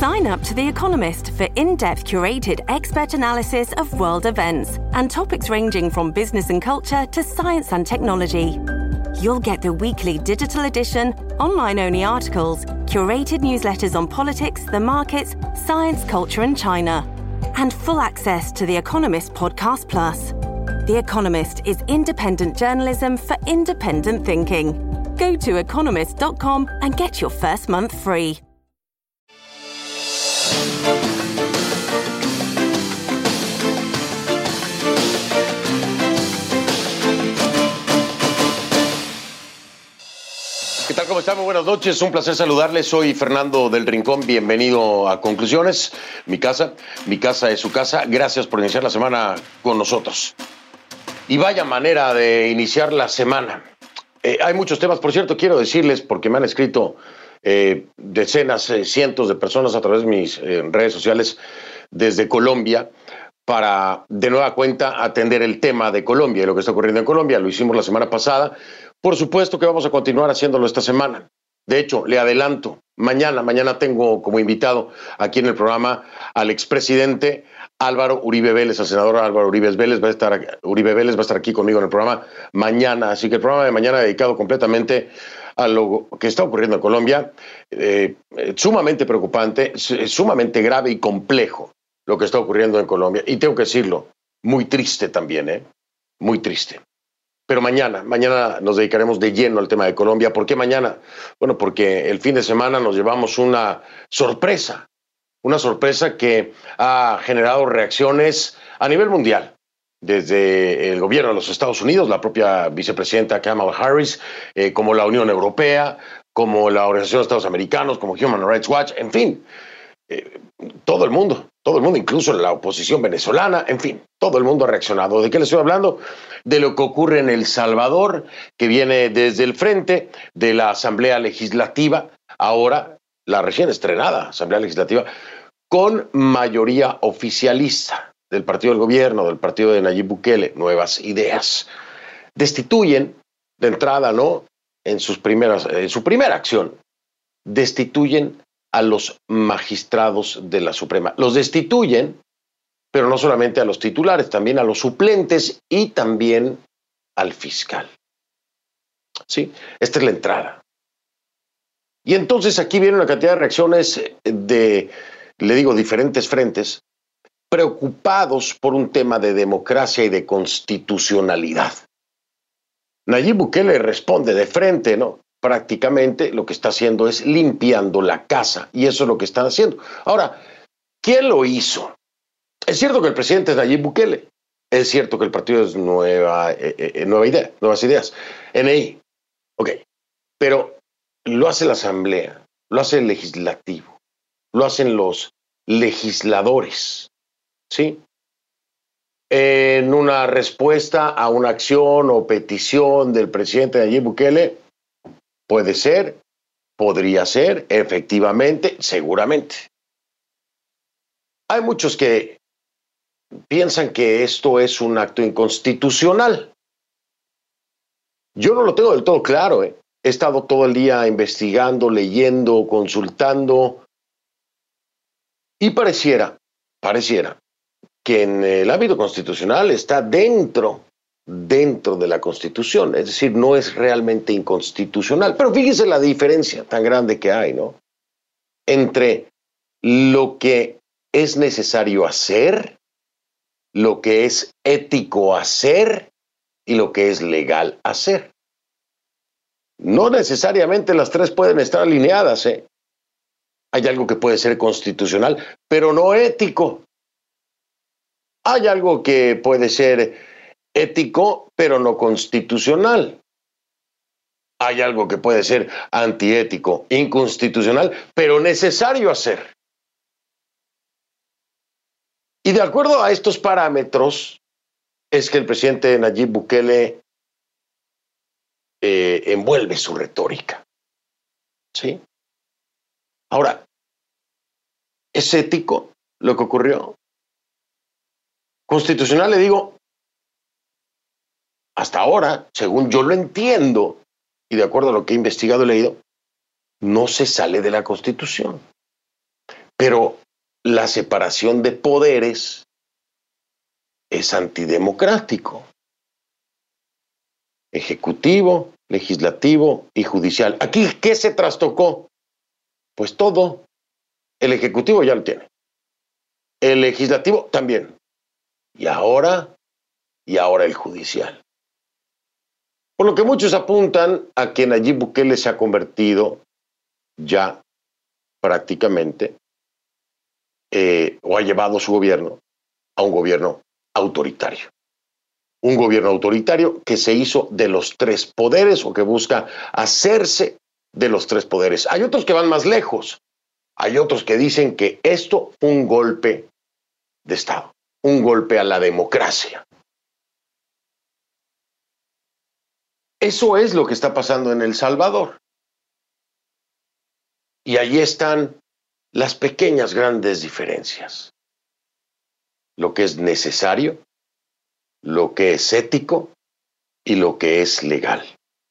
Sign up to The Economist for in-depth curated expert analysis of world events and topics ranging from business and culture to science and technology. You'll get the weekly digital edition, online-only articles, curated newsletters on politics, the markets, science, culture and China, and full access to The Economist Podcast Plus. The Economist is independent journalism for independent thinking. Go to economist.com and get your first month free. ¿Qué tal? ¿Cómo están? Muy buenas noches. Un placer saludarles. Soy Fernando del Rincón. Bienvenido a Conclusiones. Mi casa es su casa. Gracias por iniciar la semana con nosotros. Y vaya manera de iniciar la semana. Hay muchos temas, por cierto, quiero decirles, porque me han escrito decenas, cientos de personas a través de mis redes sociales desde Colombia, para de nueva cuenta atender el tema de Colombia y lo que está ocurriendo en Colombia. Lo hicimos la semana pasada. Por supuesto que vamos a continuar haciéndolo esta semana. De hecho, le adelanto, mañana tengo como invitado aquí en el programa al expresidente Álvaro Uribe Vélez, al senador Álvaro Uribe Vélez va a estar aquí conmigo en el programa mañana. Así que el programa de mañana dedicado completamente a lo que está ocurriendo en Colombia, sumamente preocupante, sumamente grave y complejo lo que está ocurriendo en Colombia. Y tengo que decirlo, muy triste también, muy triste. Pero mañana nos dedicaremos de lleno al tema de Colombia. ¿Por qué mañana? Bueno, porque el fin de semana nos llevamos una sorpresa que ha generado reacciones a nivel mundial. Desde el gobierno de los Estados Unidos, la propia vicepresidenta Kamala Harris, como la Unión Europea, como la Organización de Estados Americanos, como Human Rights Watch, en fin, todo el mundo, incluso la oposición venezolana, en fin, todo el mundo ha reaccionado. ¿De qué les estoy hablando? De lo que ocurre en El Salvador, que viene desde el frente de la Asamblea Legislativa, ahora la recién estrenada Asamblea Legislativa, con mayoría oficialista del partido del gobierno, del partido de Nayib Bukele, Nuevas Ideas. Destituyen, de entrada, ¿no? En su primera acción, destituyen a los magistrados de la Suprema. Los destituyen, pero no solamente a los titulares, también a los suplentes y también al fiscal. ¿Sí? Esta es la entrada. Y entonces aquí viene una cantidad de reacciones de, le digo, diferentes frentes, preocupados por un tema de democracia y de constitucionalidad. Nayib Bukele responde de frente, ¿no? Prácticamente lo que está haciendo es limpiando la casa, y eso es lo que están haciendo. Ahora, ¿quién lo hizo? Es cierto que el presidente es Nayib Bukele, es cierto que el partido es Nuevas Ideas, NI, ok, pero lo hace la Asamblea, lo hace el Legislativo, lo hacen los legisladores, ¿sí? En una respuesta a una acción o petición del presidente Nayib Bukele, puede ser, podría ser, efectivamente, seguramente. Hay muchos que piensan que esto es un acto inconstitucional. Yo no lo tengo del todo claro, He estado todo el día investigando, leyendo, consultando, y pareciera que en el ámbito constitucional está dentro de la Constitución, es decir, no es realmente inconstitucional. Pero fíjense la diferencia tan grande que hay, ¿no? Entre lo que es necesario hacer, lo que es ético hacer y lo que es legal hacer. No necesariamente las tres pueden estar alineadas, Hay algo que puede ser constitucional, pero no ético. Hay algo que puede ser ético, pero no constitucional. Hay algo que puede ser antiético, inconstitucional, pero necesario hacer. Y de acuerdo a estos parámetros, es que el presidente Nayib Bukele envuelve su retórica. ¿Sí? Ahora, ¿es ético lo que ocurrió? Constitucional, le digo, hasta ahora, según yo lo entiendo, y de acuerdo a lo que he investigado y leído, no se sale de la Constitución. Pero la separación de poderes es antidemocrático. Ejecutivo, legislativo y judicial. Aquí, ¿qué se trastocó? Pues todo. El ejecutivo ya lo tiene. El legislativo también. Y ahora el judicial. Por lo que muchos apuntan a que Nayib Bukele se ha convertido ya prácticamente o ha llevado su gobierno a un gobierno autoritario. Un gobierno autoritario que se hizo de los tres poderes o que busca hacerse de los tres poderes. Hay otros que van más lejos. Hay otros que dicen que esto fue un golpe de Estado, un golpe a la democracia. Eso es lo que está pasando en El Salvador. Y allí están las pequeñas, grandes diferencias. Lo que es necesario, lo que es ético y lo que es legal.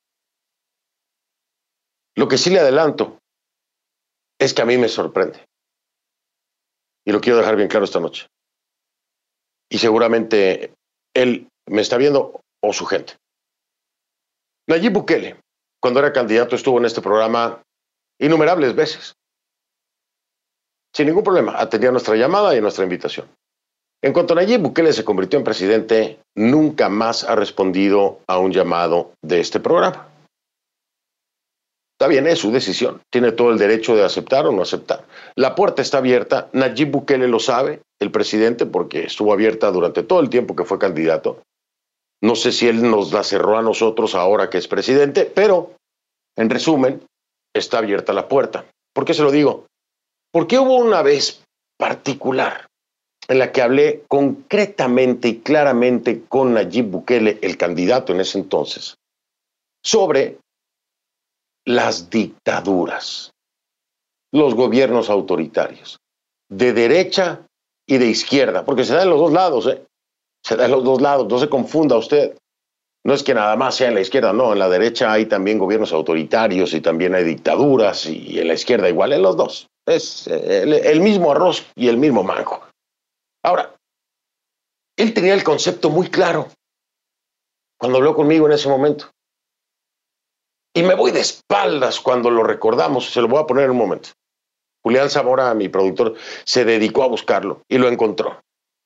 Lo que sí le adelanto es que a mí me sorprende. Y lo quiero dejar bien claro esta noche. Y seguramente él me está viendo o su gente. Nayib Bukele, cuando era candidato, estuvo en este programa innumerables veces. Sin ningún problema, atendía nuestra llamada y nuestra invitación. En cuanto Nayib Bukele se convirtió en presidente, nunca más ha respondido a un llamado de este programa. Está bien, es su decisión. Tiene todo el derecho de aceptar o no aceptar. La puerta está abierta. Nayib Bukele lo sabe, el presidente, porque estuvo abierta durante todo el tiempo que fue candidato. No sé si él nos la cerró a nosotros ahora que es presidente, pero, en resumen, está abierta la puerta. ¿Por qué se lo digo? Porque hubo una vez particular en la que hablé concretamente y claramente con Nayib Bukele, el candidato en ese entonces, sobre las dictaduras, los gobiernos autoritarios, de derecha y de izquierda, porque se da en los dos lados, se da en los dos lados, no se confunda usted. No es que nada más sea en la izquierda, no, en la derecha hay también gobiernos autoritarios y también hay dictaduras y en la izquierda igual, en los dos. Es el mismo arroz y el mismo mango. Ahora, él tenía el concepto muy claro cuando habló conmigo en ese momento. Y me voy de espaldas cuando lo recordamos, se lo voy a poner en un momento. Julián Zamora, mi productor, se dedicó a buscarlo y lo encontró.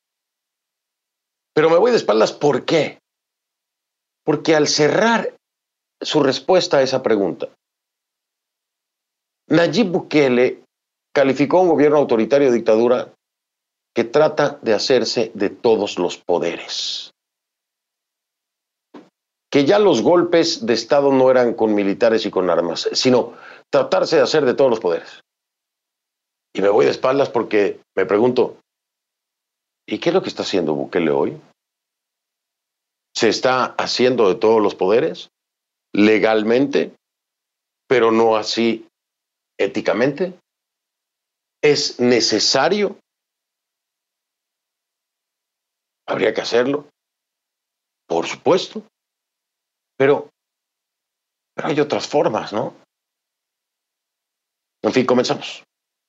Pero me voy de espaldas, ¿por qué? Porque al cerrar su respuesta a esa pregunta, Nayib Bukele calificó a un gobierno autoritario de dictadura que trata de hacerse de todos los poderes. Que ya los golpes de Estado no eran con militares y con armas, sino tratarse de hacer de todos los poderes. Y me voy de espaldas porque me pregunto, ¿y qué es lo que está haciendo Bukele hoy? ¿Se está haciendo de todos los poderes? Legalmente, pero no así éticamente. ¿Es necesario? ¿Habría que hacerlo? Por supuesto. Pero hay otras formas, ¿no? En fin, comenzamos.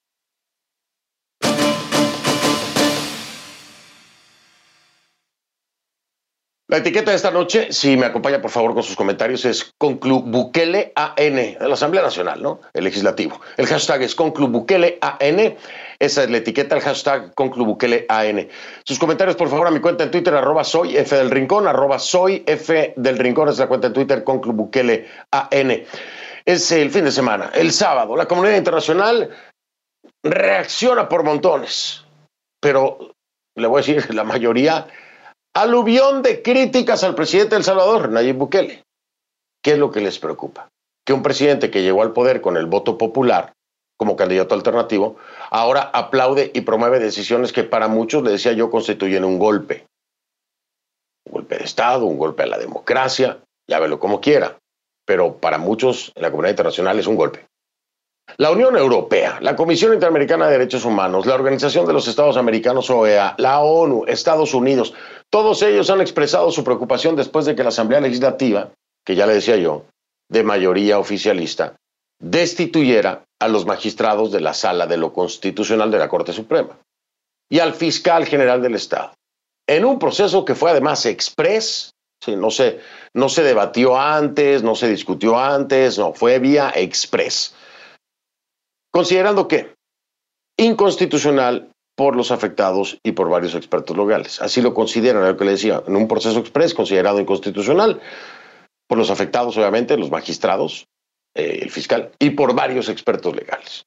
La etiqueta de esta noche, si me acompaña por favor con sus comentarios, es ConcluBukele AN, de la Asamblea Nacional, ¿no? El Legislativo. El hashtag es ConcluBukele AN. Esa es la etiqueta, el hashtag ConcluBukele AN. Sus comentarios, por favor, a mi cuenta en Twitter, @soyfdelrincón, @soyfdelrincón, es la cuenta en Twitter, ConcluBukele AN. Es el fin de semana, el sábado. La comunidad internacional reacciona por montones, pero le voy a decir, la mayoría, aluvión de críticas al presidente de El Salvador, Nayib Bukele. ¿Qué es lo que les preocupa? Que un presidente que llegó al poder con el voto popular como candidato alternativo, ahora aplaude y promueve decisiones que para muchos, le decía yo, constituyen un golpe. Un golpe de Estado, un golpe a la democracia, llámelo como quiera, pero para muchos en la comunidad internacional es un golpe. La Unión Europea, la Comisión Interamericana de Derechos Humanos, la Organización de los Estados Americanos, OEA, la ONU, Estados Unidos, todos ellos han expresado su preocupación después de que la Asamblea Legislativa, que ya le decía yo, de mayoría oficialista, destituyera a los magistrados de la Sala de lo Constitucional de la Corte Suprema y al fiscal general del Estado, en un proceso que fue además exprés. Sí, no se debatió antes, no se discutió antes, no, fue vía exprés. Considerando que inconstitucional por los afectados y por varios expertos legales. Así lo consideran, es lo que le decía, en un proceso exprés considerado inconstitucional por los afectados, obviamente, los magistrados, el fiscal, y por varios expertos legales.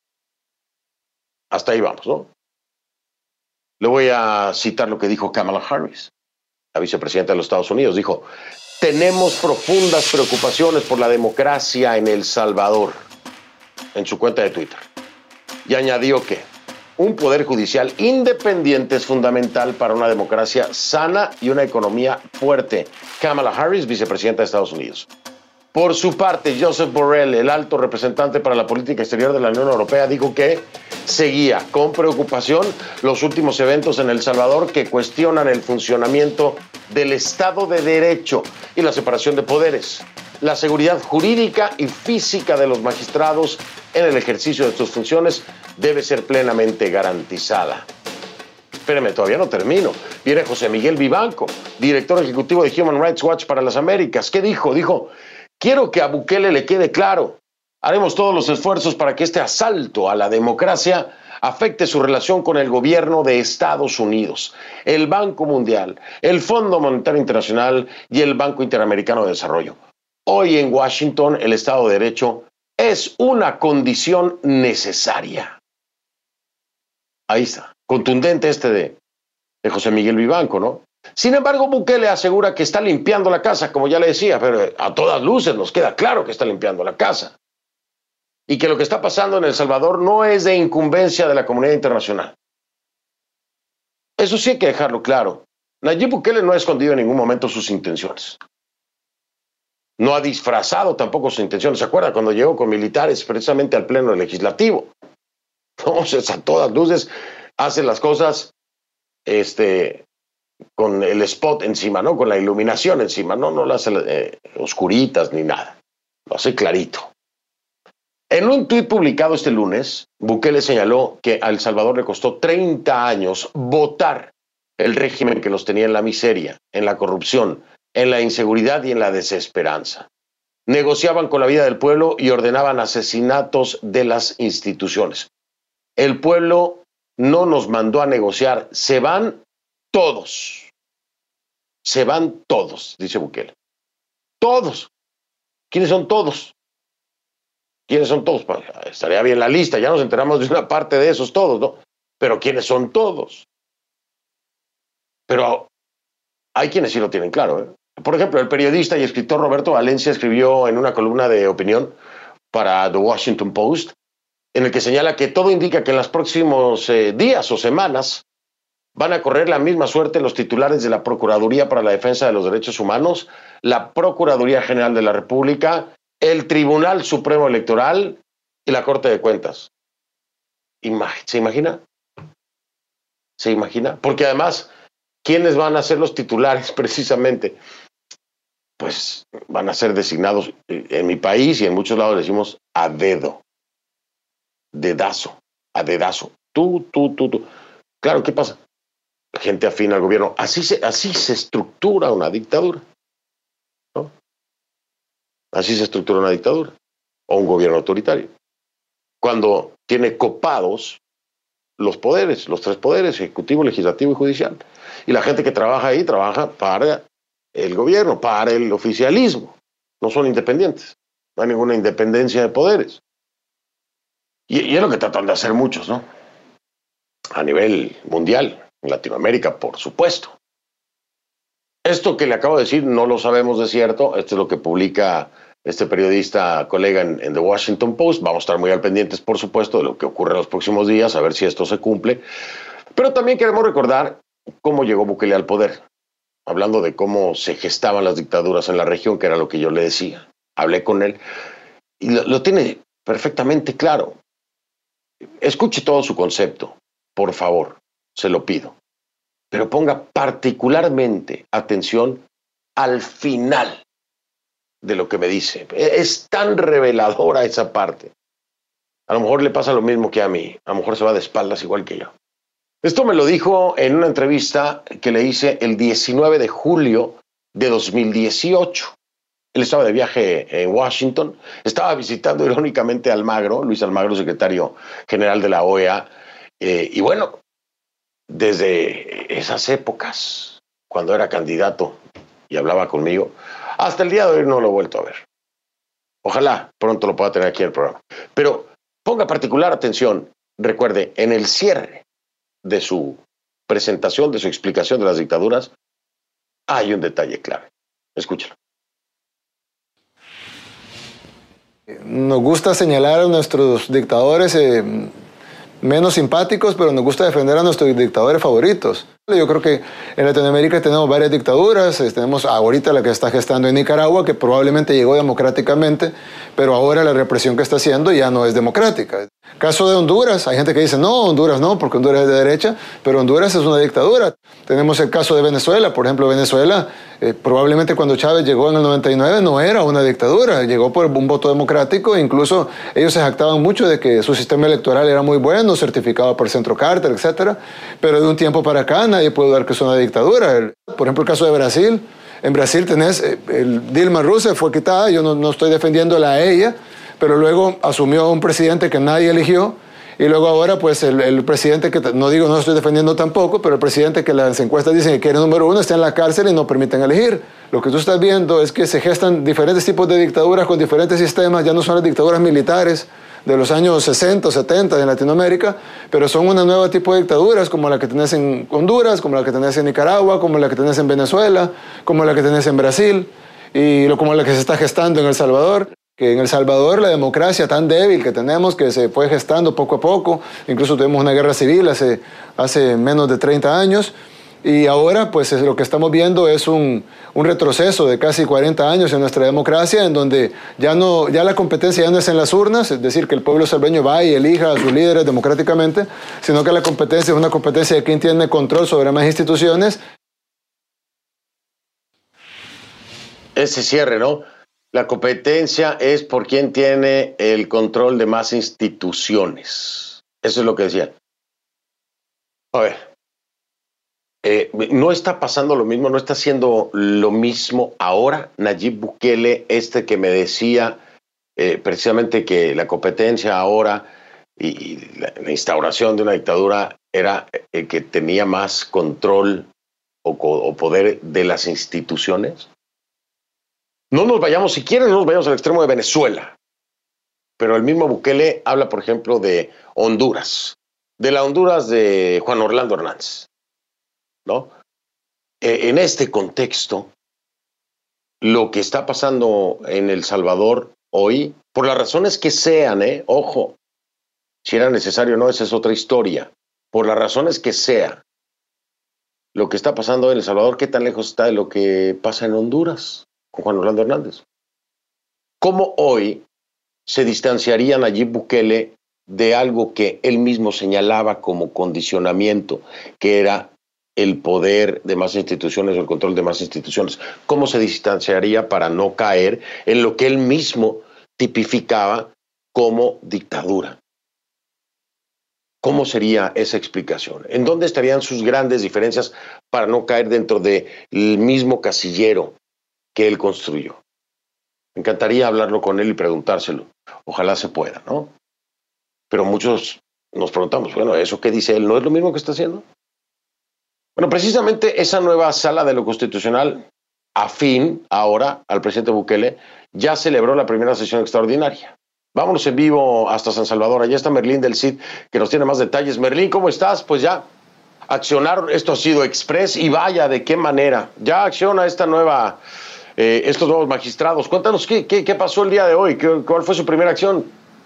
Hasta ahí vamos, ¿no? Le voy a citar lo que dijo Kamala Harris, la vicepresidenta de los Estados Unidos. Dijo: tenemos profundas preocupaciones por la democracia en El Salvador, en su cuenta de Twitter. Y añadió que un poder judicial independiente es fundamental para una democracia sana y una economía fuerte. Kamala Harris, vicepresidenta de Estados Unidos. Por su parte, Joseph Borrell, el alto representante para la política exterior de la Unión Europea, dijo que seguía con preocupación los últimos eventos en El Salvador que cuestionan el funcionamiento del Estado de Derecho y la separación de poderes, la seguridad jurídica y física de los magistrados en el ejercicio de sus funciones debe ser plenamente garantizada. Espérame, todavía no termino. Viene José Miguel Vivanco, director ejecutivo de Human Rights Watch para las Américas. ¿Qué dijo? Dijo: quiero que a Bukele le quede claro. Haremos todos los esfuerzos para que este asalto a la democracia afecte su relación con el gobierno de Estados Unidos, el Banco Mundial, el Fondo Monetario Internacional y el Banco Interamericano de Desarrollo. Hoy en Washington, el Estado de Derecho es una condición necesaria. Ahí está. Contundente de José Miguel Vivanco, ¿no? Sin embargo, Bukele asegura que está limpiando la casa, como ya le decía, pero a todas luces nos queda claro que está limpiando la casa. Y que lo que está pasando en El Salvador no es de incumbencia de la comunidad internacional. Eso sí hay que dejarlo claro. Nayib Bukele no ha escondido en ningún momento sus intenciones. No ha disfrazado tampoco sus intenciones. ¿Se acuerda cuando llegó con militares precisamente al pleno legislativo? Entonces, a todas luces, hace las cosas con el spot encima, ¿no? Con la iluminación encima. No las hace oscuritas ni nada. Lo hace clarito. En un tuit publicado este lunes, Bukele señaló que a El Salvador le costó 30 años votar el régimen que los tenía en la miseria, en la corrupción, en la inseguridad y en la desesperanza. Negociaban con la vida del pueblo y ordenaban asesinatos de las instituciones. El pueblo no nos mandó a negociar, se van todos. Se van todos, dice Bukele. Todos. ¿Quiénes son todos? ¿Quiénes son todos? Estaría bien la lista, ya nos enteramos de una parte de esos todos, ¿no? Pero ¿quiénes son todos? Pero hay quienes sí lo tienen claro, ¿eh? Por ejemplo, el periodista y escritor Roberto Valencia escribió en una columna de opinión para The Washington Post, en el que señala que todo indica que en los próximos días o semanas van a correr la misma suerte los titulares de la Procuraduría para la Defensa de los Derechos Humanos, la Procuraduría General de la República, el Tribunal Supremo Electoral y la Corte de Cuentas. ¿Se imagina? ¿Se imagina? Porque además, ¿quiénes van a ser los titulares precisamente? Pues van a ser designados en mi país y en muchos lados decimos a dedo. Dedazo, a dedazo. Tú. Claro, ¿qué pasa? Gente afín al gobierno. Así se estructura una dictadura, ¿no? Así se estructura una dictadura o un gobierno autoritario. Cuando tiene copados los poderes, los tres poderes, ejecutivo, legislativo y judicial. Y la gente que trabaja ahí trabaja para el gobierno, para el oficialismo. No son independientes. No hay ninguna independencia de poderes. Y es lo que tratan de hacer muchos, ¿no? A nivel mundial, en Latinoamérica, por supuesto. Esto que le acabo de decir no lo sabemos de cierto. Esto es lo que publica este periodista colega en The Washington Post. Vamos a estar muy al pendientes, por supuesto, de lo que ocurre en los próximos días, a ver si esto se cumple. Pero también queremos recordar cómo llegó Bukele al poder. Hablando de cómo se gestaban las dictaduras en la región, que era lo que yo le decía. Hablé con él y lo tiene perfectamente claro. Escuche todo su concepto, por favor, se lo pido. Pero ponga particularmente atención al final de lo que me dice. Es tan reveladora esa parte. A lo mejor le pasa lo mismo que a mí. A lo mejor se va de espaldas igual que yo. Esto me lo dijo en una entrevista que le hice el 19 de julio de 2018. Él estaba de viaje en Washington. Estaba visitando irónicamente a Almagro, Luis Almagro, secretario general de la OEA. Y bueno, desde esas épocas, cuando era candidato y hablaba conmigo, hasta el día de hoy no lo he vuelto a ver. Ojalá pronto lo pueda tener aquí en el programa. Pero ponga particular atención, recuerde, en el cierre de su presentación, de su explicación de las dictaduras, hay un detalle clave. Escúchalo. Nos gusta señalar a nuestros dictadores menos simpáticos, pero nos gusta defender a nuestros dictadores favoritos. Yo creo que en Latinoamérica tenemos varias dictaduras, tenemos ahorita la que está gestando en Nicaragua, que probablemente llegó democráticamente, pero ahora la represión que está haciendo ya no es democrática. Caso de Honduras, hay gente que dice, no, Honduras no, porque Honduras es de derecha, pero Honduras es una dictadura. Tenemos el caso de Venezuela, por ejemplo, Venezuela, probablemente cuando Chávez llegó en el 99 no era una dictadura, llegó por un voto democrático, incluso ellos se jactaban mucho de que su sistema electoral era muy bueno, certificado por Centro Carter, etc. Pero de un tiempo para acá nadie puede dudar que es una dictadura. Por ejemplo, el caso de Brasil. En Brasil tenés, Dilma Rousseff fue quitada, yo no estoy defendiéndola a ella, pero luego asumió un presidente que nadie eligió, y luego ahora pues el presidente que, no estoy defendiendo tampoco, pero el presidente que las encuestas dicen que quiere número 1 está en la cárcel y no permiten elegir. Lo que tú estás viendo es que se gestan diferentes tipos de dictaduras con diferentes sistemas, ya no son las dictaduras militares de los años 60 o 70 en Latinoamérica, pero son una nueva tipo de dictaduras como la que tenés en Honduras, como la que tenés en Nicaragua, como la que tenés en Venezuela, como la que tenés en Brasil y como la que se está gestando en El Salvador. Que en El Salvador la democracia tan débil que tenemos, que se fue gestando poco a poco, incluso tuvimos una guerra civil hace menos de 30 años, y ahora pues lo que estamos viendo es un retroceso de casi 40 años en nuestra democracia, en donde ya la competencia ya no es en las urnas, es decir, que el pueblo salveño va y elija a sus líderes democráticamente, sino que la competencia es una competencia de quién tiene control sobre más instituciones. Ese cierre, ¿no? La competencia es por quién tiene el control de más instituciones. Eso es lo que decían. A ver, no está pasando lo mismo, no está haciendo lo mismo ahora Nayib Bukele, que me decía precisamente que la competencia ahora y la instauración de una dictadura era el que tenía más control o poder de las instituciones. No nos vayamos, si quieren, no nos vayamos al extremo de Venezuela. Pero el mismo Bukele habla, por ejemplo, de Honduras, de la Honduras de Juan Orlando Hernández, ¿no? En este contexto, lo que está pasando en El Salvador hoy, por las razones que sean, ojo, si era necesario o no, esa es otra historia. Por las razones que sea, lo que está pasando en El Salvador, ¿qué tan lejos está de lo que pasa en Honduras con Juan Orlando Hernández? ¿Cómo hoy se distanciaría Nayib Bukele de algo que él mismo señalaba como condicionamiento, que era el poder de más instituciones o el control de más instituciones? ¿Cómo se distanciaría para no caer en lo que él mismo tipificaba como dictadura? ¿Cómo sería esa explicación? ¿En dónde estarían sus grandes diferencias para no caer dentro del mismo casillero que él construyó? Me encantaría hablarlo con él y preguntárselo. Ojalá se pueda, ¿no? Pero muchos nos preguntamos, bueno, ¿eso que dice él no es lo mismo que está haciendo? Bueno, precisamente esa nueva sala de lo constitucional, afín ahora al presidente Bukele, ya celebró la primera sesión extraordinaria. Vámonos en vivo hasta San Salvador. Allá está Merlín del CID, que nos tiene más detalles. Merlín, ¿cómo estás? Pues ya accionaron, esto ha sido express y vaya, ¿de qué manera? Ya acciona estos nuevos magistrados. Cuéntanos qué pasó el día de hoy, cuál fue su primera acción.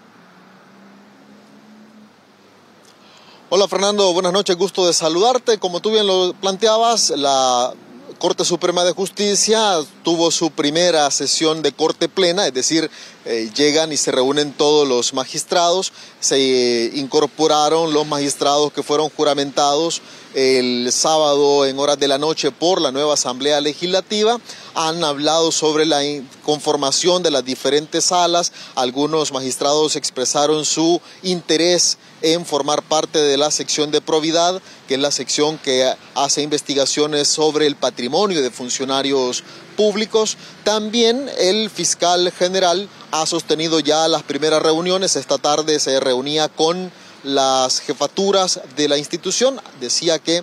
Hola Fernando, buenas noches, gusto de saludarte. Como tú bien lo planteabas, la Corte Suprema de Justicia tuvo su primera sesión de corte plena, es decir, llegan y se reúnen todos los magistrados, se incorporaron los magistrados que fueron juramentados el sábado en horas de la noche por la nueva Asamblea Legislativa. Han hablado sobre la conformación de las diferentes salas. Algunos magistrados expresaron su interés en formar parte de la sección de probidad, que es la sección que hace investigaciones sobre el patrimonio de funcionarios públicos. También el fiscal general ha sostenido ya las primeras reuniones. Esta tarde se reunía con las jefaturas de la institución. Decía que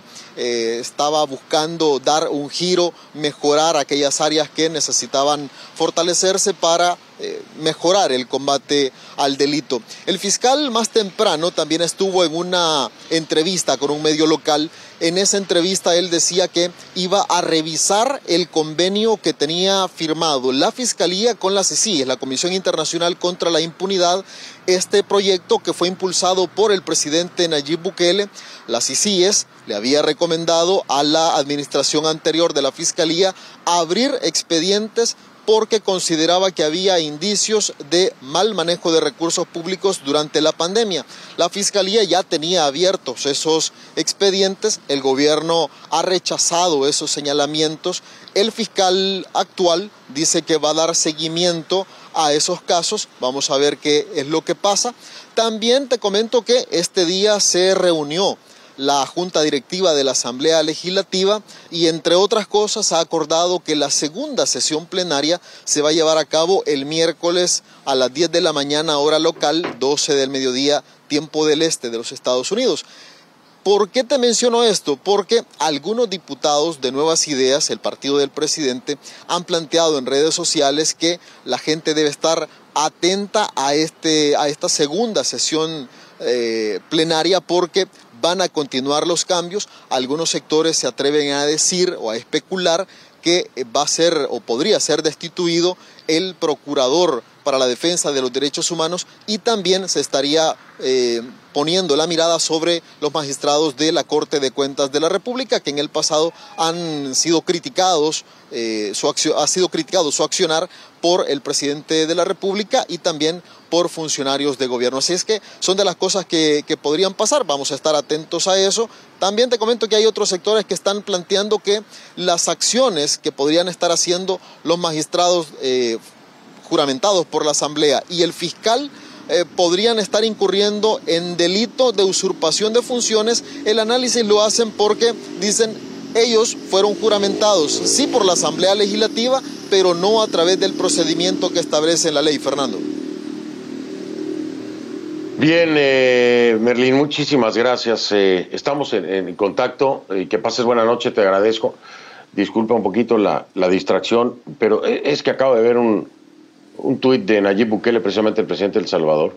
estaba buscando dar un giro, mejorar aquellas áreas que necesitaban fortalecerse para mejorar el combate al delito. El fiscal más temprano también estuvo en una entrevista con un medio local. En esa entrevista él decía que iba a revisar el convenio que tenía firmado la Fiscalía con la CICIG, la Comisión Internacional contra la Impunidad. Este proyecto, que fue impulsado por el presidente Nayib Bukele, la CICIG le había recomendado a la administración anterior de la Fiscalía abrir expedientes porque consideraba que había indicios de mal manejo de recursos públicos durante la pandemia. La Fiscalía ya tenía abiertos esos expedientes, el gobierno ha rechazado esos señalamientos. El fiscal actual dice que va a dar seguimiento a esos casos. Vamos a ver qué es lo que pasa. También te comento que este día se reunió la Junta Directiva de la Asamblea Legislativa y, entre otras cosas, ha acordado que la segunda sesión plenaria se va a llevar a cabo el miércoles a las 10 de la mañana, hora local, 12 del mediodía, tiempo del este de los Estados Unidos. ¿Por qué te menciono esto? Porque algunos diputados de Nuevas Ideas, el partido del presidente, han planteado en redes sociales que la gente debe estar atenta a esta segunda sesión plenaria, porque van a continuar los cambios. Algunos sectores se atreven a decir o a especular que va a ser o podría ser destituido el procurador para la defensa de los derechos humanos, y también se estaría poniendo la mirada sobre los magistrados de la Corte de Cuentas de la República, que en el pasado han sido criticados, ha sido criticado su accionar por el presidente de la República y también por funcionarios de gobierno. Así es que son de las cosas que podrían pasar. Vamos a estar atentos a eso. También te comento que hay otros sectores que están planteando que las acciones que podrían estar haciendo los magistrados juramentados por la Asamblea y el fiscal podrían estar incurriendo en delito de usurpación de funciones. El análisis lo hacen porque dicen ellos fueron juramentados sí por la Asamblea Legislativa, pero no a través del procedimiento que establece la ley. Fernando. Bien, Merlín, muchísimas gracias. Estamos en contacto. Que pases buena noche, te agradezco. Disculpa un poquito la distracción, pero es que acabo de ver un tuit de Nayib Bukele, precisamente el presidente de El Salvador.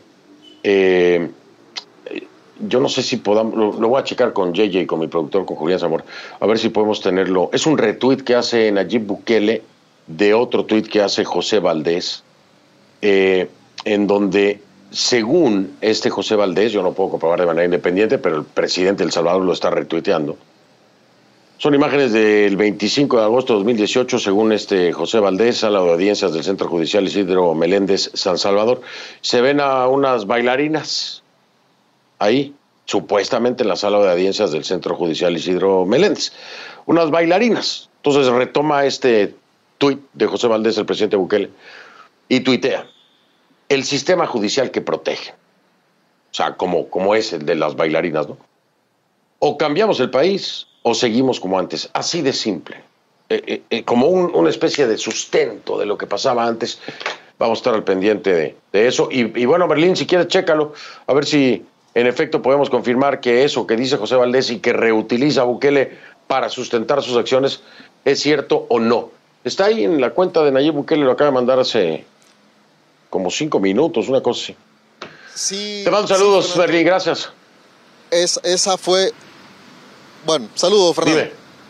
Yo no sé si podamos, lo voy a checar con JJ, con mi productor, con Julián Zamora, a ver si podemos tenerlo. Es un retweet que hace Nayib Bukele de otro tuit que hace José Valdés, en donde, según este José Valdés, yo no puedo comprobar de manera independiente, pero el presidente de El Salvador lo está retuiteando. Son imágenes del 25 de agosto de 2018, según este José Valdés, sala de audiencias del Centro Judicial Isidro Meléndez, San Salvador. Se ven a unas bailarinas ahí, supuestamente en la sala de audiencias del Centro Judicial Isidro Meléndez. Unas bailarinas. Entonces retoma este tuit de José Valdés, el presidente Bukele, y tuitea: el sistema judicial que protege. O sea, como es el de las bailarinas, ¿no? O cambiamos el país o seguimos como antes, así de simple, como una especie de sustento de lo que pasaba antes. Vamos a estar al pendiente de eso. Y bueno, Berlín, si quieres, chécalo, a ver si en efecto podemos confirmar que eso que dice José Valdés y que reutiliza Bukele para sustentar sus acciones es cierto o no. Está ahí en la cuenta de Nayib Bukele, lo acaba de mandar hace como 5 minutos, una cosa así. Sí, te mando saludos, sí, Berlín, gracias. Esa fue... Bueno, saludos, Fernando.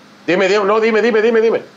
Dime.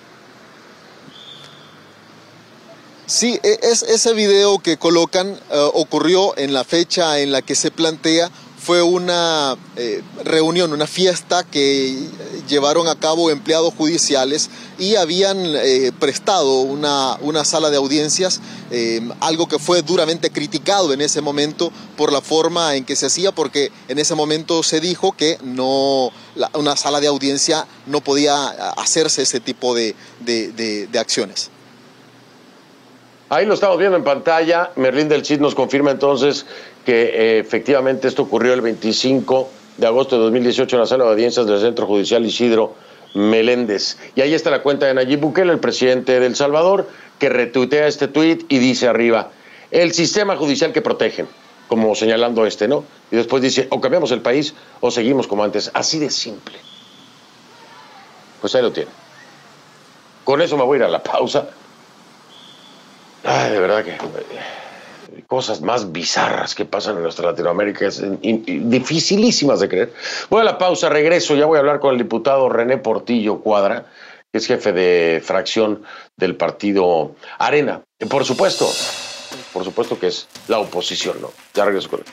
Sí, ese video que colocan ocurrió en la fecha en la que se plantea, fue una reunión, una fiesta que llevaron a cabo empleados judiciales y habían prestado una sala de audiencias, algo que fue duramente criticado en ese momento por la forma en que se hacía, porque en ese momento se dijo que una sala de audiencia no podía hacerse ese tipo de acciones. Ahí lo estamos viendo en pantalla. Merlín del Cid nos confirma entonces que efectivamente esto ocurrió el 25 de agosto de 2018 en la sala de audiencias del Centro Judicial Isidro Meléndez. Y ahí está la cuenta de Nayib Bukele, el presidente de El Salvador, que retuitea este tuit y dice arriba: el sistema judicial que protegen, como señalando ¿no? Y después dice: o cambiamos el país o seguimos como antes. Así de simple. Pues ahí lo tiene. Con eso me voy a ir a la pausa. Ay, de verdad que cosas más bizarras que pasan en nuestra Latinoamérica, es dificilísimas de creer. Voy a la pausa, regreso, ya voy a hablar con el diputado René Portillo Cuadra, que es jefe de fracción del partido Arena. Por supuesto que es la oposición, ¿no? Ya regreso con él.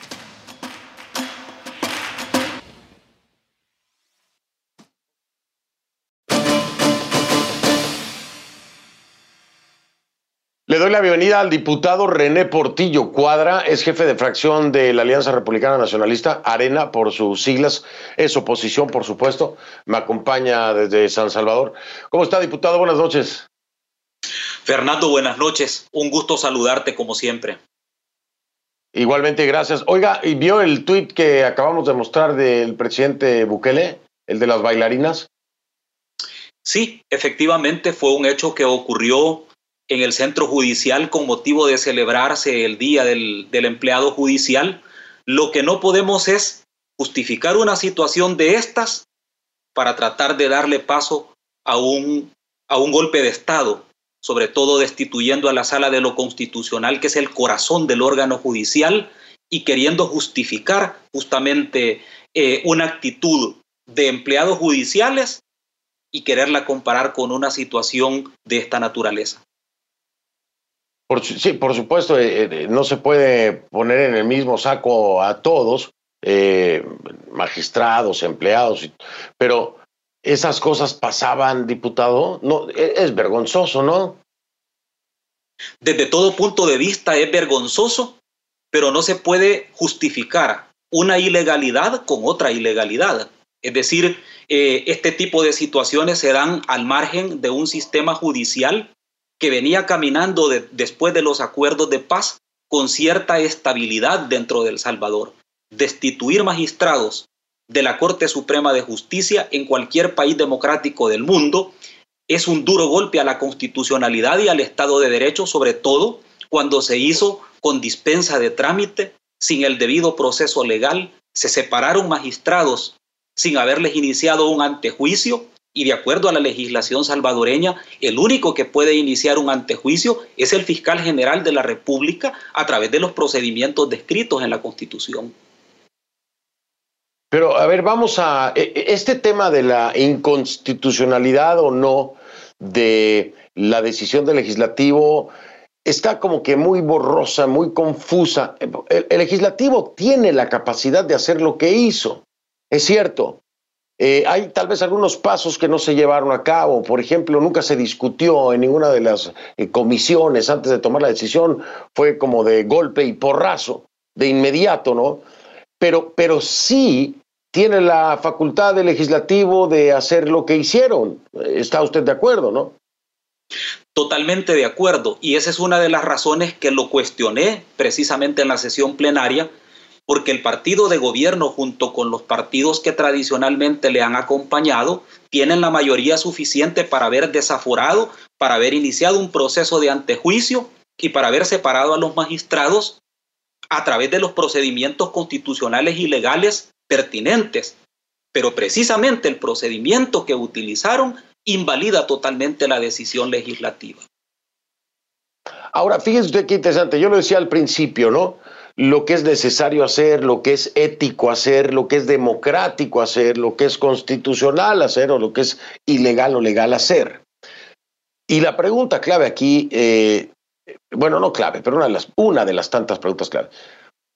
Le doy la bienvenida al diputado René Portillo Cuadra, es jefe de fracción de la Alianza Republicana Nacionalista, Arena por sus siglas, es oposición por supuesto, me acompaña desde San Salvador. ¿Cómo está, diputado? Buenas noches. Fernando, buenas noches, un gusto saludarte como siempre. Igualmente, gracias. Oiga, ¿y vio el tuit que acabamos de mostrar del presidente Bukele, el de las bailarinas? Sí, efectivamente fue un hecho que ocurrió en el centro judicial con motivo de celebrarse el Día del Empleado Judicial. Lo que no podemos es justificar una situación de estas para tratar de darle paso a un golpe de Estado, sobre todo destituyendo a la Sala de lo Constitucional, que es el corazón del órgano judicial, y queriendo justificar justamente una actitud de empleados judiciales y quererla comparar con una situación de esta naturaleza. Sí, por supuesto, no se puede poner en el mismo saco a todos, magistrados, empleados, pero esas cosas pasaban, diputado. No, es vergonzoso, ¿no? Desde todo punto de vista es vergonzoso, pero no se puede justificar una ilegalidad con otra ilegalidad. Es decir, este tipo de situaciones se dan al margen de un sistema judicial que venía caminando después de los acuerdos de paz con cierta estabilidad dentro de El Salvador. Destituir magistrados de la Corte Suprema de Justicia en cualquier país democrático del mundo es un duro golpe a la constitucionalidad y al Estado de Derecho, sobre todo cuando se hizo con dispensa de trámite, sin el debido proceso legal, se separaron magistrados sin haberles iniciado un antejuicio. Y de acuerdo a la legislación salvadoreña, el único que puede iniciar un antejuicio es el fiscal general de la República a través de los procedimientos descritos en la Constitución. Pero, a ver, vamos a... Este tema de la inconstitucionalidad o no de la decisión del legislativo está como que muy borrosa, muy confusa. El legislativo tiene la capacidad de hacer lo que hizo, es cierto. Hay tal vez algunos pasos que no se llevaron a cabo. Por ejemplo, nunca se discutió en ninguna de las comisiones antes de tomar la decisión. Fue como de golpe y porrazo, de inmediato, ¿no? Pero sí tiene la facultad del legislativo de hacer lo que hicieron. ¿Está usted de acuerdo, no? Totalmente de acuerdo. Y esa es una de las razones que lo cuestioné precisamente en la sesión plenaria, porque el partido de gobierno, junto con los partidos que tradicionalmente le han acompañado, tienen la mayoría suficiente para haber desaforado, para haber iniciado un proceso de antejuicio y para haber separado a los magistrados a través de los procedimientos constitucionales y legales pertinentes. Pero precisamente el procedimiento que utilizaron invalida totalmente la decisión legislativa. Ahora, fíjese usted qué interesante. Yo lo decía al principio, ¿no? Lo que es necesario hacer, lo que es ético hacer, lo que es democrático hacer, lo que es constitucional hacer o lo que es ilegal o legal hacer. Y la pregunta clave aquí, bueno, no clave, pero una de las tantas preguntas clave.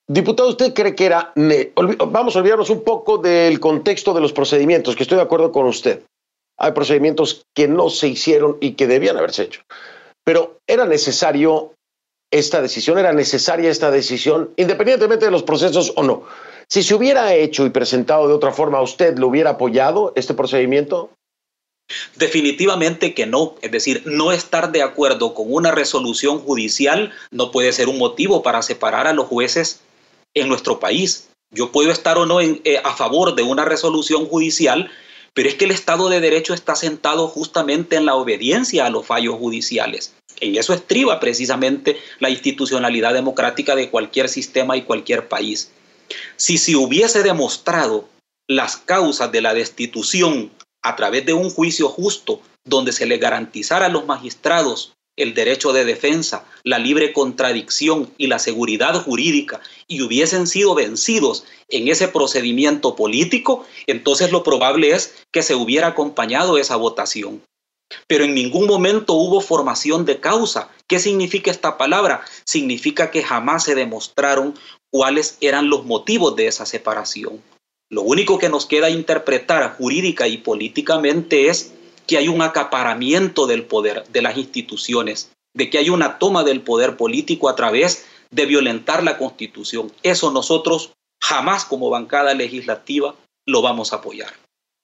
Diputado, ¿usted cree que era... Vamos a olvidarnos un poco del contexto de los procedimientos, que estoy de acuerdo con usted. Hay procedimientos que no se hicieron y que debían haberse hecho. Pero ¿era necesario esta decisión? ¿Era necesaria esta decisión, independientemente de los procesos o no? Si se hubiera hecho y presentado de otra forma, ¿usted lo hubiera apoyado, este procedimiento? Definitivamente que no. Es decir, no estar de acuerdo con una resolución judicial no puede ser un motivo para separar a los jueces en nuestro país. Yo puedo estar o no a favor de una resolución judicial, pero es que el Estado de Derecho está sentado justamente en la obediencia a los fallos judiciales. En eso estriba precisamente la institucionalidad democrática de cualquier sistema y cualquier país. Si se hubiese demostrado las causas de la destitución a través de un juicio justo, donde se le garantizara a los magistrados el derecho de defensa, la libre contradicción y la seguridad jurídica, y hubiesen sido vencidos en ese procedimiento político, entonces lo probable es que se hubiera acompañado esa votación. Pero en ningún momento hubo formación de causa. ¿Qué significa esta palabra? Significa que jamás se demostraron cuáles eran los motivos de esa separación. Lo único que nos queda interpretar jurídica y políticamente es que hay un acaparamiento del poder de las instituciones, de que hay una toma del poder político a través de violentar la Constitución. Eso nosotros jamás como bancada legislativa lo vamos a apoyar.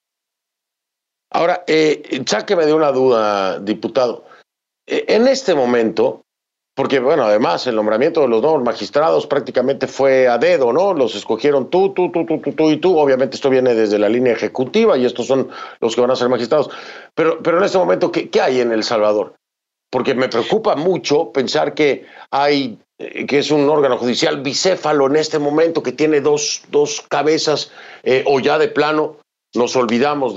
Ahora, sáqueme de una duda, diputado. En este momento, porque bueno, además el nombramiento de los nuevos magistrados prácticamente fue a dedo, ¿no? Los escogieron tú y tú. Obviamente esto viene desde la línea ejecutiva y estos son los que van a ser magistrados. Pero en este momento, ¿qué hay en El Salvador? Porque me preocupa mucho pensar que es un órgano judicial bicéfalo en este momento, que tiene dos cabezas, o ya de plano nos olvidamos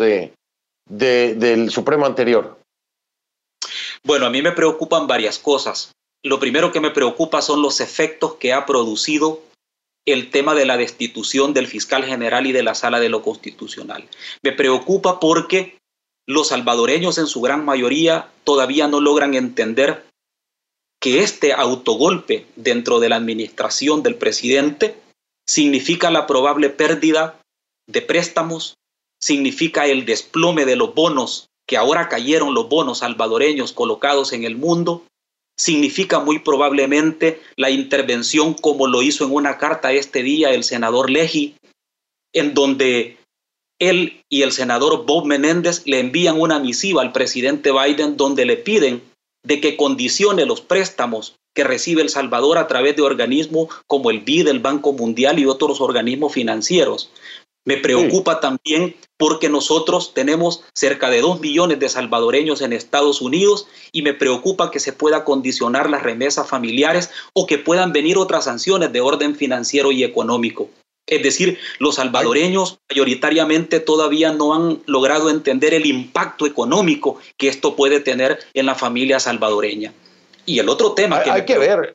del Supremo anterior. Bueno, a mí me preocupan varias cosas. Lo primero que me preocupa son los efectos que ha producido el tema de la destitución del fiscal general y de la Sala de lo Constitucional. Me preocupa porque los salvadoreños en su gran mayoría todavía no logran entender que este autogolpe dentro de la administración del presidente significa la probable pérdida de préstamos, significa el desplome de los bonos, que ahora cayeron los bonos salvadoreños colocados en el mundo, significa muy probablemente la intervención, como lo hizo en una carta este día el senador Leji, en donde él y el senador Bob Menéndez le envían una misiva al presidente Biden donde le piden de que condicione los préstamos que recibe El Salvador a través de organismos como el BID, el Banco Mundial y otros organismos financieros. Me preocupa también porque nosotros tenemos cerca de 2 millones de salvadoreños en Estados Unidos y me preocupa que se pueda condicionar las remesas familiares o que puedan venir otras sanciones de orden financiero y económico. Es decir, los salvadoreños mayoritariamente todavía no han logrado entender el impacto económico que esto puede tener en la familia salvadoreña. Y el otro tema hay que ver.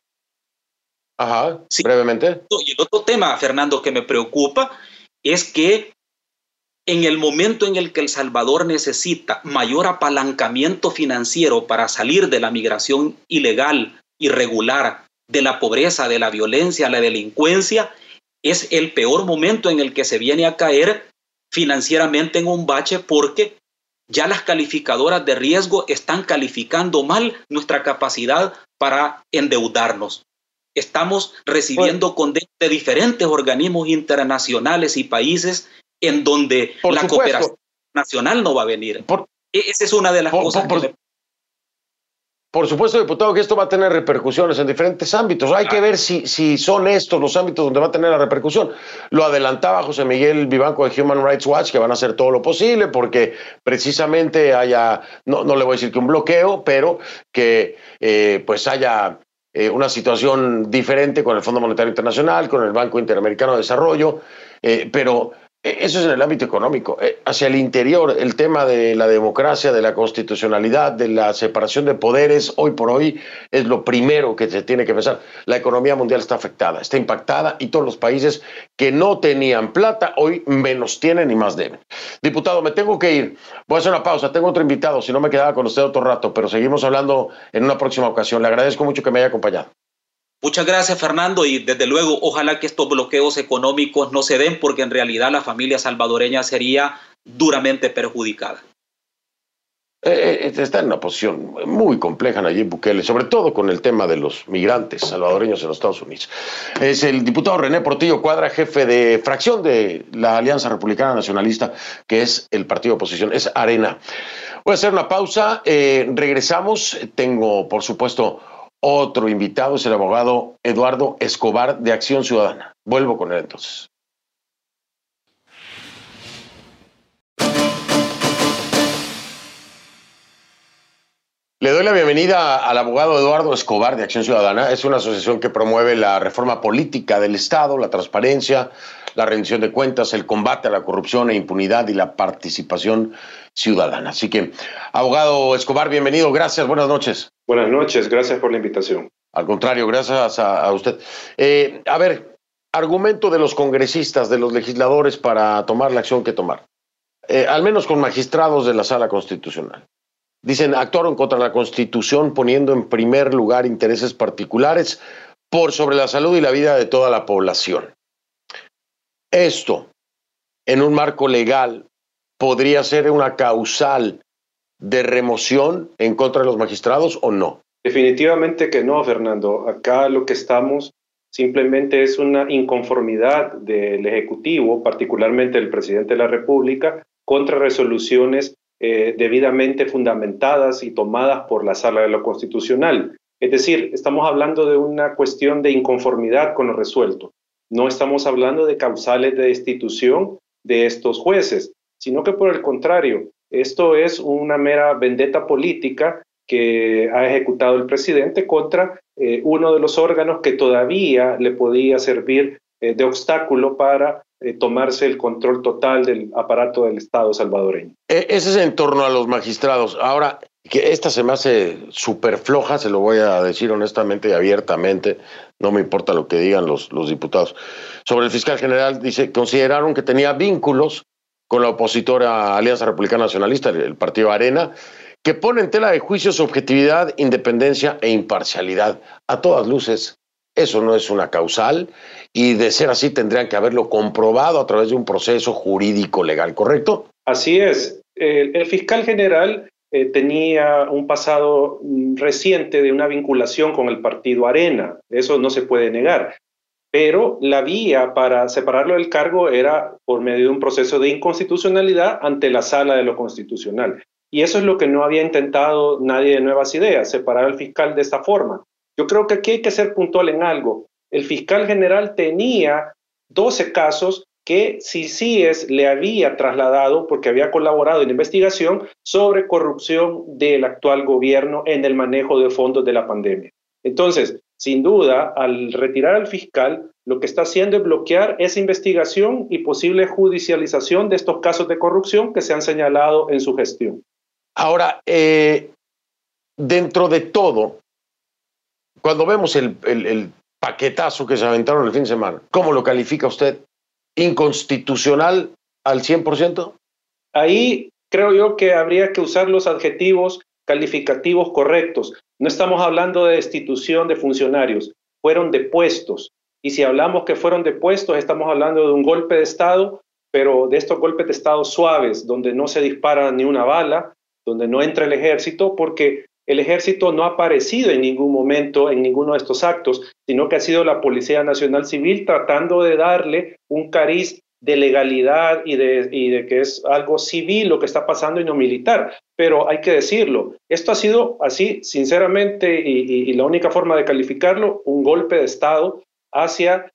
Ajá, sí, brevemente. Y el otro tema, Fernando, que me preocupa es que en el momento en el que El Salvador necesita mayor apalancamiento financiero para salir de la migración ilegal, irregular, de la pobreza, de la violencia, la delincuencia, es el peor momento en el que se viene a caer financieramente en un bache porque ya las calificadoras de riesgo están calificando mal nuestra capacidad para endeudarnos. Estamos recibiendo condenas de diferentes organismos internacionales y países en donde la cooperación nacional no va a venir. Esa es una de las cosas que... Por supuesto, diputado, que esto va a tener repercusiones en diferentes ámbitos. Hay que ver si son estos los ámbitos donde va a tener la repercusión. Lo adelantaba José Miguel Vivanco de Human Rights Watch, que van a hacer todo lo posible porque precisamente haya, no le voy a decir que un bloqueo, pero que pues haya una situación diferente con el Fondo Monetario Internacional, con el Banco Interamericano de Desarrollo, pero eso es en el ámbito económico. Hacia el interior, el tema de la democracia, de la constitucionalidad, de la separación de poderes, hoy por hoy es lo primero que se tiene que pensar. La economía mundial está afectada, está impactada y todos los países que no tenían plata hoy menos tienen y más deben. Diputado, me tengo que ir. Voy a hacer una pausa. Tengo otro invitado, si no me quedaba con usted otro rato, pero seguimos hablando en una próxima ocasión. Le agradezco mucho que me haya acompañado. Muchas gracias, Fernando, y desde luego ojalá que estos bloqueos económicos no se den, porque en realidad la familia salvadoreña sería duramente perjudicada. Está en una posición muy compleja Nayib Bukele, sobre todo con el tema de los migrantes salvadoreños en los Estados Unidos. Es el diputado René Portillo Cuadra, jefe de fracción de la Alianza Republicana Nacionalista, que es el partido de oposición, es Arena. Voy a hacer una pausa, regresamos. Tengo, por supuesto, otro invitado, es el abogado Eduardo Escobar de Acción Ciudadana. Vuelvo con él entonces. Le doy la bienvenida al abogado Eduardo Escobar de Acción Ciudadana. Es una asociación que promueve la reforma política del Estado, la transparencia, la rendición de cuentas, el combate a la corrupción e impunidad y la participación ciudadana. Así que, abogado Escobar, bienvenido. Gracias, buenas noches. Buenas noches, gracias por la invitación. Al contrario, gracias a usted. A ver, argumento de los congresistas, de los legisladores para tomar la acción que tomar. Al menos con magistrados de la Sala Constitucional. Dicen, actuaron contra la Constitución poniendo en primer lugar intereses particulares por sobre la salud y la vida de toda la población. Esto, en un marco legal, podría ser una causal de remoción en contra de los magistrados o no. Definitivamente que no, Fernando. Acá lo que estamos simplemente es una inconformidad del Ejecutivo, particularmente del presidente de la República, contra resoluciones debidamente fundamentadas y tomadas por la Sala de lo Constitucional. Es decir, estamos hablando de una cuestión de inconformidad con lo resuelto. No estamos hablando de causales de destitución de estos jueces, sino que por el contrario, esto es una mera vendetta política que ha ejecutado el presidente contra uno de los órganos que todavía le podía servir de obstáculo para tomarse el control total del aparato del Estado salvadoreño. Ese es en torno a los magistrados. Ahora, que esta se me hace súper floja, se lo voy a decir honestamente y abiertamente, no me importa lo que digan los diputados. Sobre el fiscal general, dice, consideraron que tenía vínculos con la opositora Alianza Republicana Nacionalista, el partido Arena, que pone en tela de juicio su objetividad, independencia e imparcialidad. A todas luces, eso no es una causal y de ser así tendrían que haberlo comprobado a través de un proceso jurídico legal, ¿correcto? Así es. El fiscal general tenía un pasado reciente de una vinculación con el partido Arena, eso no se puede negar, pero la vía para separarlo del cargo era por medio de un proceso de inconstitucionalidad ante la Sala de lo Constitucional. Y eso es lo que no había intentado nadie de Nuevas Ideas, separar al fiscal de esta forma. Yo creo que aquí hay que ser puntual en algo. El fiscal general tenía 12 casos que CICIES le había trasladado porque había colaborado en investigación sobre corrupción del actual gobierno en el manejo de fondos de la pandemia. Entonces, sin duda, al retirar al fiscal, lo que está haciendo es bloquear esa investigación y posible judicialización de estos casos de corrupción que se han señalado en su gestión. Ahora, dentro de todo, cuando vemos el paquetazo que se aventaron el fin de semana, ¿cómo lo califica usted? ¿Inconstitucional al 100%? Ahí creo yo que habría que usar los adjetivos calificativos correctos. No estamos hablando de destitución de funcionarios, fueron depuestos. Y si hablamos que fueron depuestos, estamos hablando de un golpe de Estado, pero de estos golpes de Estado suaves, donde no se dispara ni una bala, donde no entra el ejército, porque el ejército no ha aparecido en ningún momento en ninguno de estos actos, sino que ha sido la Policía Nacional Civil tratando de darle un cariz de legalidad y de que es algo civil lo que está pasando y no militar. Pero hay que decirlo, esto ha sido así, sinceramente, y la única forma de calificarlo, un golpe de Estado hacia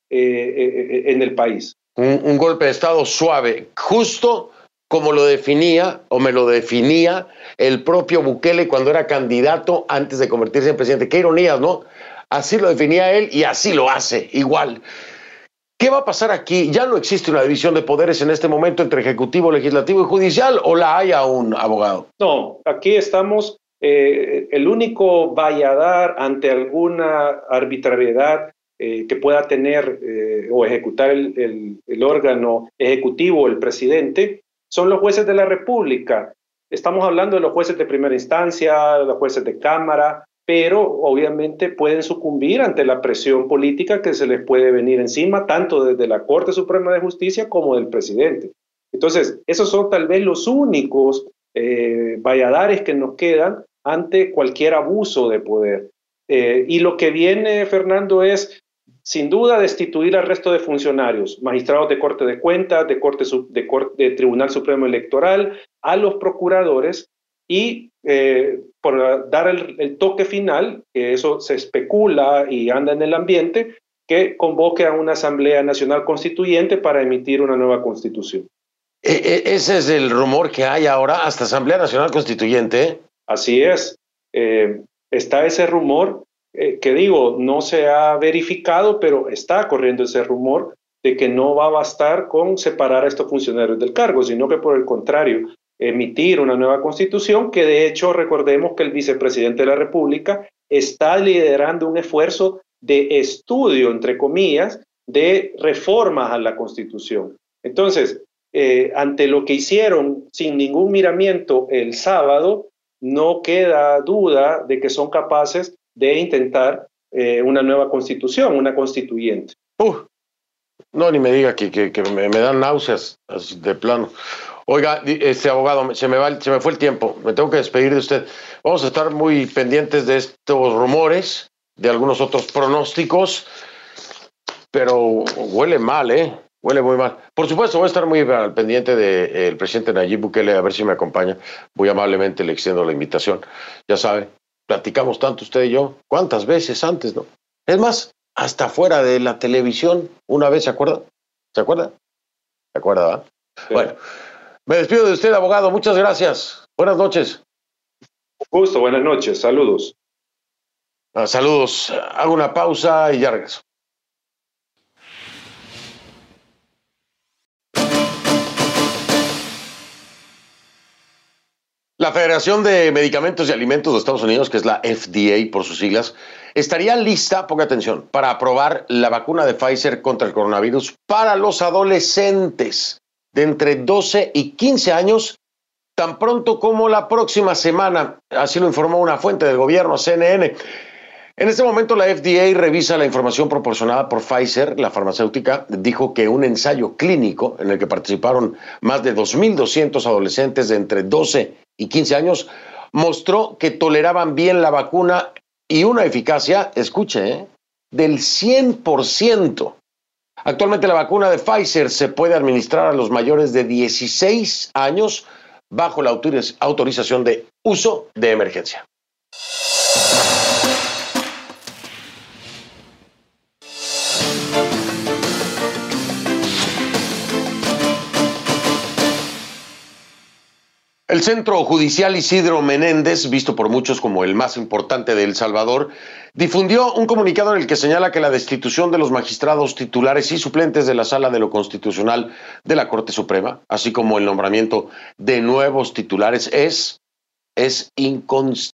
en el país. Un golpe de Estado suave, justo como lo definía, o me lo definía, el propio Bukele cuando era candidato antes de convertirse en presidente. Qué ironías, ¿no? Así lo definía él y así lo hace, igual. ¿Qué va a pasar aquí? ¿Ya no existe una división de poderes en este momento entre ejecutivo, legislativo y judicial o la hay aún, abogado? No, aquí estamos, el único valladar ante alguna arbitrariedad que pueda tener o ejecutar el órgano ejecutivo, el presidente, son los jueces de la República. Estamos hablando de los jueces de primera instancia, los jueces de Cámara, pero obviamente pueden sucumbir ante la presión política que se les puede venir encima, tanto desde la Corte Suprema de Justicia como del presidente. Entonces, esos son tal vez los únicos valladares que nos quedan ante cualquier abuso de poder. Y lo que viene, Fernando, es sin duda destituir al resto de funcionarios, magistrados de Corte de Cuentas, de Tribunal Supremo Electoral, a los procuradores y por dar el toque final, que eso se especula y anda en el ambiente, que convoque a una Asamblea Nacional Constituyente para emitir una nueva constitución. Ese es el rumor que hay ahora, hasta Asamblea Nacional Constituyente. Así es. Está ese rumor, que digo, no se ha verificado, pero está corriendo ese rumor de que no va a bastar con separar a estos funcionarios del cargo, sino que por el contrario, emitir una nueva constitución, que de hecho recordemos que el vicepresidente de la República está liderando un esfuerzo de estudio, entre comillas, de reformas a la Constitución. Entonces, ante lo que hicieron sin ningún miramiento el sábado, no queda duda de que son capaces de intentar una nueva constitución, una constituyente. No, ni me diga que me dan náuseas así de plano. Oiga, abogado, se me fue el tiempo, me tengo que despedir de usted. Vamos a estar muy pendientes de estos rumores, de algunos otros pronósticos, pero huele mal, huele muy mal. Por supuesto, voy a estar muy al pendiente del presidente Nayib Bukele, a ver si me acompaña. Muy amablemente le extiendo la invitación. Ya sabe, platicamos tanto usted y yo, ¿cuántas veces antes, no? Es más, hasta fuera de la televisión, una vez, ¿se acuerda? ¿Se acuerda? ¿Se acuerda, verdad? Sí. Bueno, me despido de usted, abogado. Muchas gracias. Buenas noches. Un gusto, buenas noches. Saludos. Saludos. Hago una pausa y ya regreso. La Federación de Medicamentos y Alimentos de Estados Unidos, que es la FDA por sus siglas, estaría lista, ponga atención, para aprobar la vacuna de Pfizer contra el coronavirus para los adolescentes de entre 12 y 15 años, tan pronto como la próxima semana. Así lo informó una fuente del gobierno, CNN. En este momento la FDA revisa la información proporcionada por Pfizer. La farmacéutica dijo que un ensayo clínico en el que participaron más de 2.200 adolescentes de entre 12 y 15 años mostró que toleraban bien la vacuna y una eficacia, escuche, del 100%. Actualmente la vacuna de Pfizer se puede administrar a los mayores de 16 años bajo la autorización de uso de emergencia. El Centro Judicial Isidro Menéndez, visto por muchos como el más importante de El Salvador, difundió un comunicado en el que señala que la destitución de los magistrados titulares y suplentes de la Sala de lo Constitucional de la Corte Suprema, así como el nombramiento de nuevos titulares, es inconstitucional.